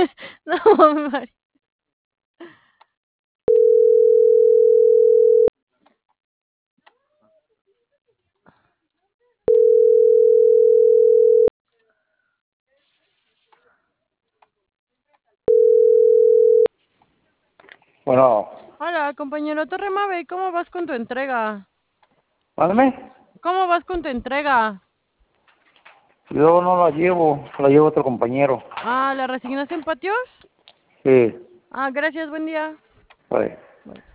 No, Mari. Bueno, Hola, compañero Torre Mave, ¿cómo vas con tu entrega? mándame. ¿Cómo vas con tu entrega? Yo no la llevo, la lleva otro compañero. Ah, ¿la resignación patios? Sí, Ah, gracias, buen día. pues. Bye.